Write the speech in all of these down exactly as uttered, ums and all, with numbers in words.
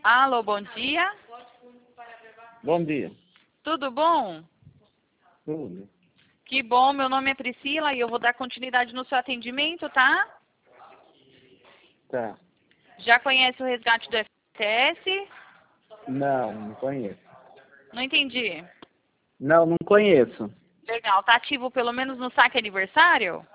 Alô, bom dia. Bom dia. Tudo bom? Tudo. Que bom, meu nome é Priscila e eu vou dar continuidade no seu atendimento, tá? Tá. Já conhece o resgate do F G T S? Não, não conheço. Não entendi. Não, não conheço. Legal, tá ativo pelo menos no saque aniversário?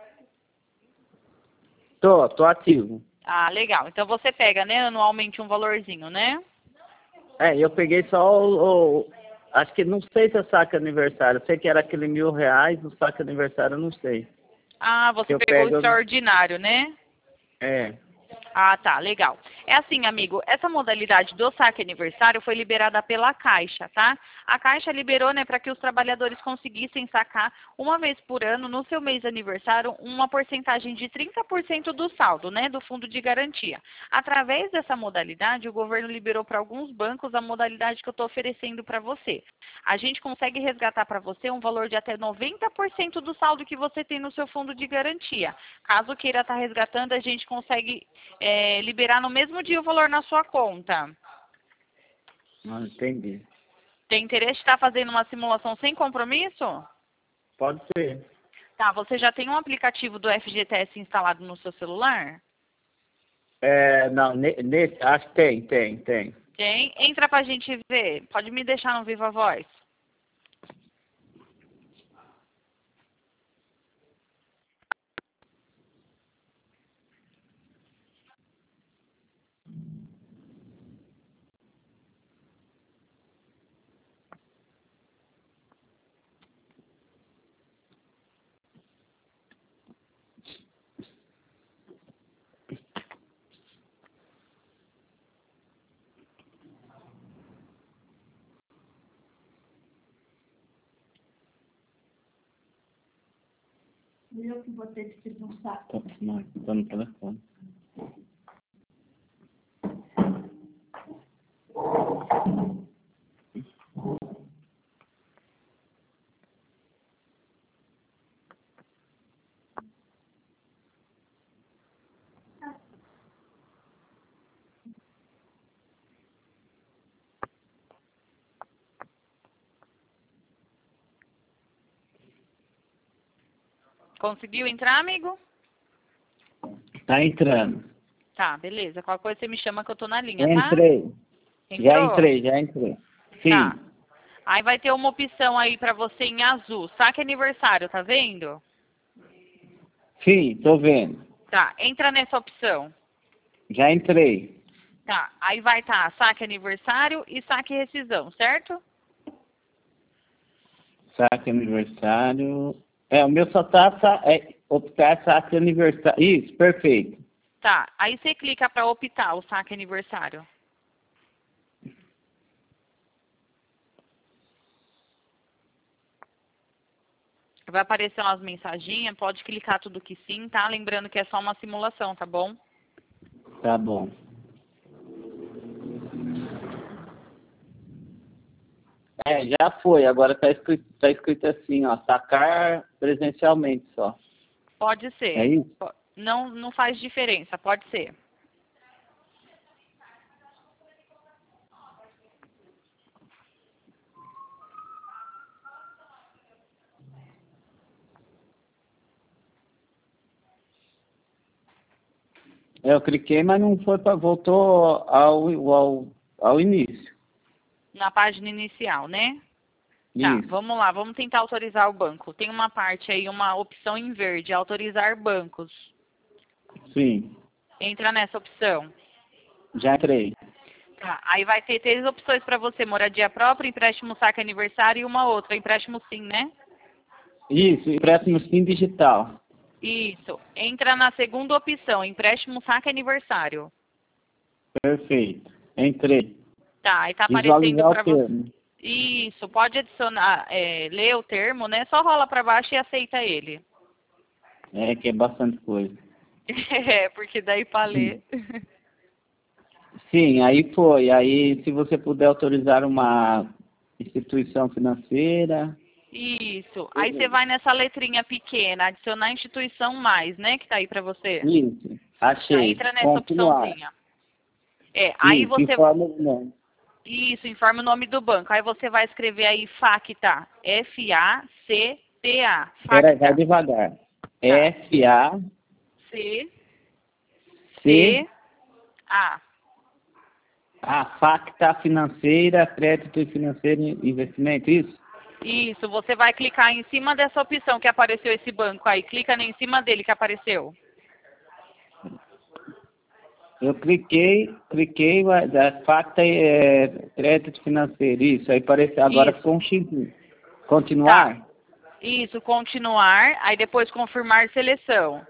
Tô, tô ativo. Ah, legal. Então você pega, né, anualmente um valorzinho, né? É, eu peguei só o, o- acho que não sei se é saque aniversário. Eu sei que era aquele mil reais, o saque aniversário eu não sei. Ah, você Eu pegou o pego. extraordinário, né? É. Ah, tá, legal. É assim, amigo, essa modalidade do saque aniversário foi liberada pela Caixa, tá? A Caixa liberou, né, para que os trabalhadores conseguissem sacar uma vez por ano, no seu mês de aniversário, uma porcentagem de trinta por cento do saldo, né, do fundo de garantia. Através dessa modalidade, o governo liberou para alguns bancos a modalidade que eu estou oferecendo para você. A gente consegue resgatar para você um valor de até noventa por cento do saldo que você tem no seu fundo de garantia. Caso queira estar resgatando, a gente consegue é, liberar no mesmo dia o valor na sua conta. Não entendi. Tem interesse de estar fazendo uma simulação sem compromisso? Pode ser. Tá, você já tem um aplicativo do F G T S instalado no seu celular? É, não, ne- nesse, acho que tem, tem, tem. Tem. Entra pra gente ver. Pode me deixar no Viva Voz. Eu que vou ter que te mostrar. Tô, não, tô no telefone. Conseguiu entrar, amigo? Tá entrando. Tá, beleza. Qualquer coisa você me chama que eu tô na linha, tá? Entrei. Já Entrou? entrei, já entrei. Tá. Sim, Aí vai ter uma opção aí pra você em azul. Saque aniversário, tá vendo? sim, tô vendo. Tá, entra nessa opção. Já entrei. Tá, aí vai estar saque aniversário e saque rescisão, certo? Saque aniversário. É, o meu só tá sa- é, optar saque aniversário. Isso, perfeito. Tá, aí você clica pra optar o saque aniversário. Vai aparecer umas mensaginhas, pode clicar tudo que sim, tá? Lembrando que é só uma simulação, tá bom? Tá bom. É, já foi. Agora tá escrito, tá escrito assim, ó, sacar presencialmente só. Pode É ser. isso? Po- Não, não faz diferença, pode ser. É, eu cliquei, mas não foi para voltou ao, ao, ao início. Na página inicial, né? Tá, Isso. vamos lá, vamos tentar autorizar o banco. Tem uma parte aí, uma opção em verde, autorizar bancos. Sim. Entra nessa opção. Já entrei. Tá, aí vai ter três opções para você, moradia própria, empréstimo saque aniversário e uma outra, empréstimo sim, né? Isso, empréstimo sim digital. Isso. Entra na segunda opção, empréstimo saque aniversário. Perfeito. Entrei. Tá, aí tá aparecendo Visualizar o para você. termo. Isso, pode adicionar, é, ler o termo, né? Só rola para baixo e aceita ele. É, que é bastante coisa. É, porque daí para ler. Sim, aí foi. Aí, se você puder autorizar uma instituição financeira. Isso. Aí você vai nessa letrinha pequena, adicionar instituição mais, né? Que tá aí para você. Isso. Já Achei. entra nessa Continuar. opçãozinha. É, aí Isso, você... informa o nome. Isso, informa o nome do banco. Aí você vai escrever aí Facta. F A C T A. Peraí, vai Facta. devagar. F A C C C A. A Facta Financeira, Crédito Financeiro e Investimento, isso? Isso, você vai clicar em cima dessa opção que apareceu esse banco aí. Clica em cima dele que apareceu. Eu cliquei, cliquei, mas a Facta é Crédito Financeiro, isso. Aí apareceu, agora Isso. ficou um X. Continuar? Tá. Isso, continuar. Aí depois confirmar seleção.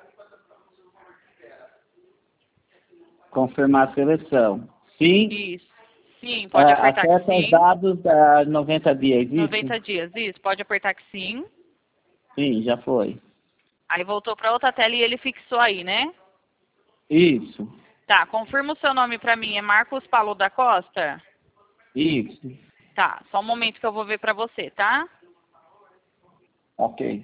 Confirmar a seleção. Sim. Isso. Sim, pode Ah, apertar que acessa os sim. dados da noventa dias, isso? noventa dias, isso. Pode apertar que sim. Sim, já foi. Aí voltou para outra tela e ele fixou aí, né? Isso, Tá, confirma o seu nome para mim. É Marcos Paulo da Costa? isso. Tá, só um momento que eu vou ver para você, tá? Ok.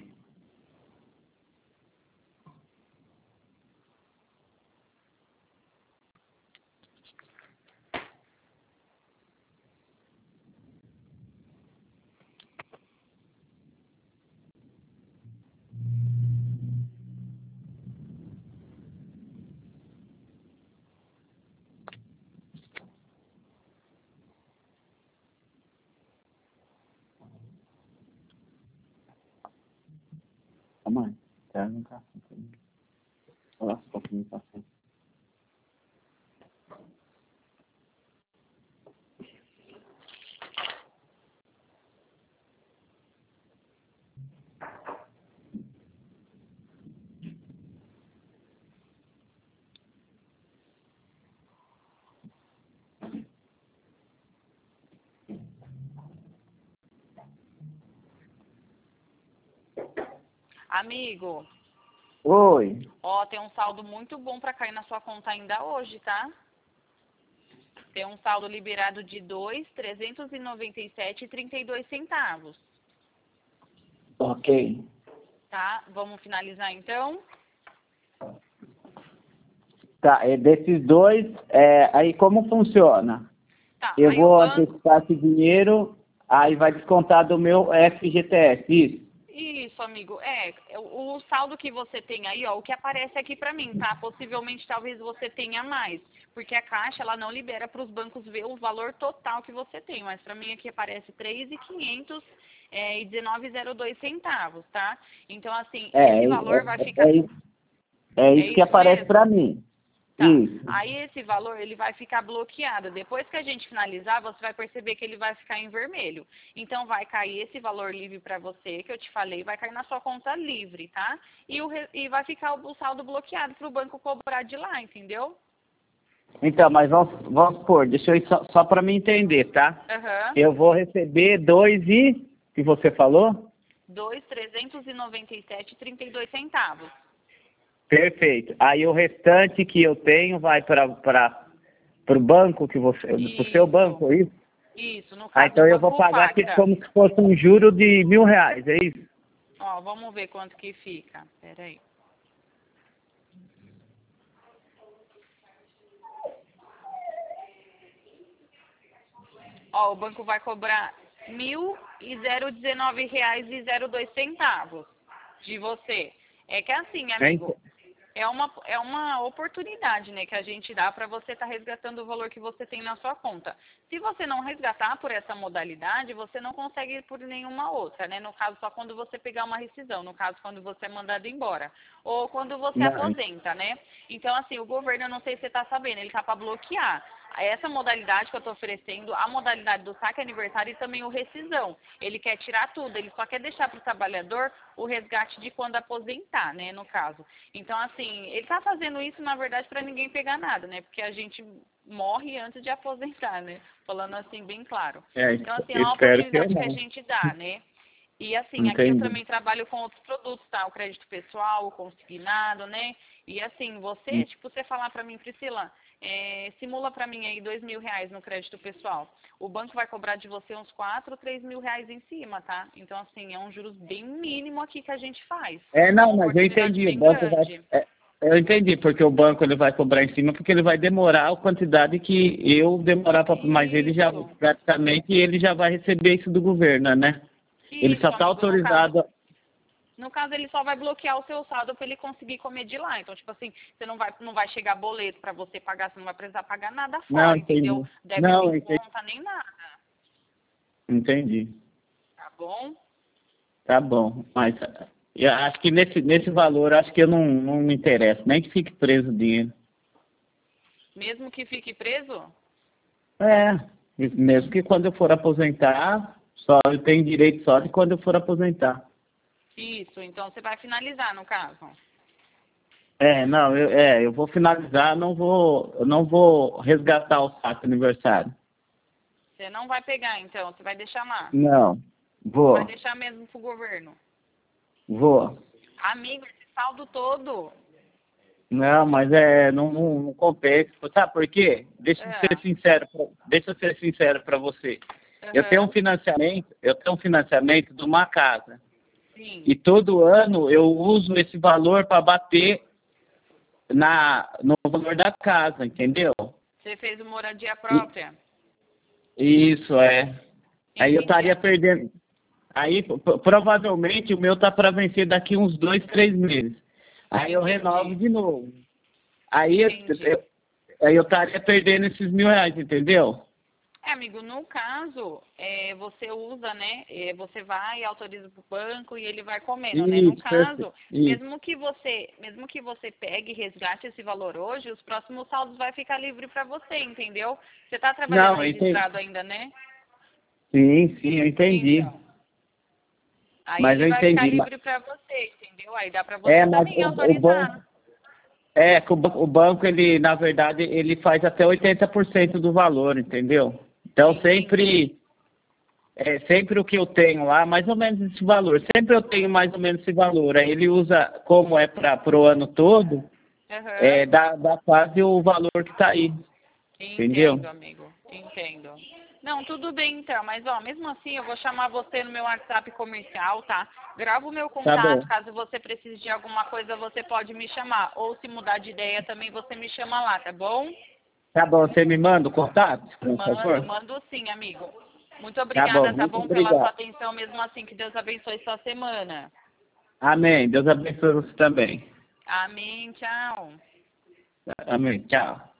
Calma aí. Tá, não tá. Nossa, um pouquinho tá assim. Amigo, Oi. ó, tem um saldo muito bom para cair na sua conta ainda hoje, tá? Tem um saldo liberado de dois mil trezentos e noventa e sete reais e trinta e dois centavos, Ok. tá? Vamos finalizar então? Tá, é desses dois, é, aí como funciona? Tá, Eu aí o vou banco... antecipar esse dinheiro, aí vai descontar do meu F G T S, isso? Isso, amigo. É, o, o saldo que você tem aí, ó, o que aparece aqui pra mim, tá? Possivelmente, talvez você tenha mais, porque a Caixa, ela não libera para os bancos ver o valor total que você tem, mas pra mim aqui aparece três mil e quinhentos é, e dezenove reais e zero dois centavos, tá? Então, assim, É, esse é, valor vai é, ficar... é isso é É isso que isso aparece mesmo? pra mim. Tá. Isso. Aí esse valor ele vai ficar bloqueado. Depois que a gente finalizar, você vai perceber que ele vai ficar em vermelho. Então vai cair esse valor livre para você, que eu te falei, vai cair na sua conta livre, tá? E, o, re- e vai ficar o, o saldo bloqueado para o banco cobrar de lá, entendeu? Então, mas vamos, vamos supor, deixa eu ir só, só para me entender, tá? Aham. Eu vou receber dois e... que você falou? dois mil trezentos e noventa e sete reais e trinta e dois centavos. Perfeito. Aí o restante que eu tenho vai para o banco que você... para o seu Isso. banco, é isso? Isso, no Ah, caso do então eu vou Banco pagar aqui Facta. como se fosse um juro de mil reais, é isso? Ó, vamos ver quanto que fica. Pera aí. Ó, o banco vai cobrar mil e zero dezenove reais e zero dois centavos de você. É que assim, amigo, Hein? é uma, é uma oportunidade, né, que a gente dá para você estar resgatando o valor que você tem na sua conta. Se você não resgatar por essa modalidade, você não consegue ir por nenhuma outra, né? No caso, só quando você pegar uma rescisão, no caso, quando você é mandado embora. Ou quando você Não. aposenta, né? Então, assim, o governo, eu não sei se você está sabendo, ele está para bloquear essa modalidade que eu estou oferecendo, a modalidade do saque aniversário e também o rescisão. Ele quer tirar tudo, ele só quer deixar para o trabalhador o resgate de quando aposentar, né, no caso. Então, assim, ele está fazendo isso, na verdade, para ninguém pegar nada, né, porque a gente morre antes de aposentar, né, falando assim, bem claro. É, Então, assim, é uma espero que oportunidade que a não. gente dá, né. E assim, aqui eu Entendi. também trabalho com outros produtos, tá? O crédito pessoal, o consignado, né? E assim, você, tipo, você falar pra mim, Priscila, é, simula pra mim aí dois mil reais no crédito pessoal. O banco vai cobrar de você uns quatro, três mil reais em cima, tá? Então, assim, é um juros bem mínimo aqui que a gente faz. É, É uma não, mas eu oportunidade entendi. O bem banco vai, grande. é, Eu entendi, porque o banco ele vai cobrar em cima, porque ele vai demorar a quantidade que eu demorar para... Mas ele já, praticamente, ele já vai receber isso do governo, né? Isso, Ele só está amigo, no autorizado... caso, no caso, ele só vai bloquear o seu saldo para ele conseguir comer de lá. Então, tipo assim, você não vai, não vai chegar boleto para você pagar, você não vai precisar pagar nada fora, Não, entendeu? entendi. Deve Não, ter entendi. conta nem nada, Entendi. tá bom? Tá bom, mas eu acho que nesse, nesse valor, acho que eu não, não me interesso, nem que fique preso o dinheiro. Mesmo que fique preso? É, mesmo que quando eu for aposentar, só eu tenho direito só de quando eu for aposentar. Isso, então você vai finalizar, no caso. É, não, eu, é, eu vou finalizar, não vou, eu não vou resgatar o saco aniversário. Você não vai pegar, então, você vai deixar lá. Não, vou, Vai deixar mesmo pro governo. vou. Amigo, esse saldo todo. Não, mas é, não, não, não compensa. Sabe por quê? Deixa eu É. ser sincero, pra- deixa eu ser sincero para você. Eu tenho um Aham, financiamento, eu tenho um financiamento de uma casa. sim. E todo ano eu uso esse valor para bater na, no valor da casa, entendeu? Você fez uma moradia própria. Isso, é. Aí eu Entendi. estaria perdendo. Aí p- provavelmente o meu tá para vencer daqui uns dois, três meses. Aí eu Entendi. renovo de novo. Aí eu, Entendi. eu, aí eu estaria perdendo esses mil reais, entendeu? É, amigo, no caso, é, você usa, né? é, você vai e autoriza pro banco e ele vai comendo, né? No Isso, caso, perfeito. Isso. mesmo que você, mesmo que você pegue e resgate esse valor hoje, os próximos saldos vai ficar livre para você, entendeu? Você tá trabalhando Não, eu entendi. registrado ainda, né? Sim, sim, eu entendi. Então, aí Mas ele eu vai ficar entendi. livre para você, entendeu? Aí dá para você É, mas também o, o autorizar. banco. É, que o, ban- o banco, ele, na verdade, ele faz até oitenta por cento do valor, entendeu? Então, Entendi. sempre, é, sempre o que eu tenho lá, mais ou menos esse valor. Sempre eu tenho mais ou menos esse valor. Aí ele usa, como é para o ano todo, Aham. é, dá, dá quase o valor que está aí. Entendeu? Entendo, amigo. Entendo. Não, tudo bem então, mas ó, mesmo assim eu vou chamar você no meu WhatsApp comercial, tá? Grava o meu Tá contato, bom. caso você precise de alguma coisa, você pode me chamar. Ou se mudar de ideia também, você me chama lá, tá bom? Tá bom, você me manda o contato, por Mando, favor? mando sim, amigo. Muito Tá obrigada, bom, tá muito bom, pela sua obrigado. atenção mesmo assim. Que Deus abençoe sua semana. Amém. Deus abençoe você também. Amém, tchau. Amém. Tchau.